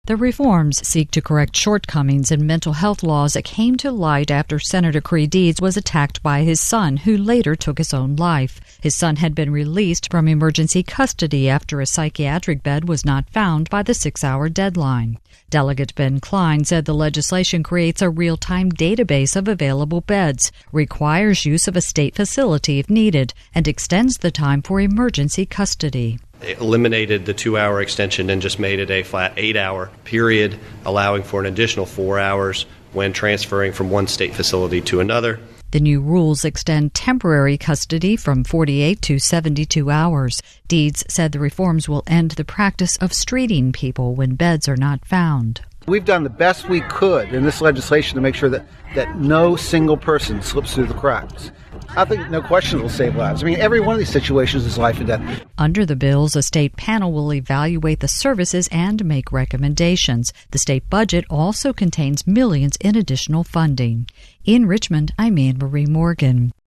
The reforms seek to correct shortcomings in mental health laws that came to light after Senator Creigh Deeds was attacked by his son, who later took his own life. His son had been released from emergency custody after a psychiatric bed was not found by the 6-hour deadline. Delegate Ben Klein said the legislation creates a real-time database of available beds, requires use of a state facility if needed, and extends the time for emergency custody. It eliminated the 2-hour extension and just made it a flat 8-hour period, allowing for an additional 4 hours when transferring from one state facility to another. The new rules extend temporary custody from 48 to 72 hours. Deeds said the reforms will end the practice of streeting people when beds are not found. We've done the best we could in this legislation to make sure that no single person slips through the cracks. I think no question will save lives. I mean, every one of these situations is life and death. Under the bills, a state panel will evaluate the services and make recommendations. The state budget also contains millions in additional funding. In Richmond, I'm Anne Marie Morgan.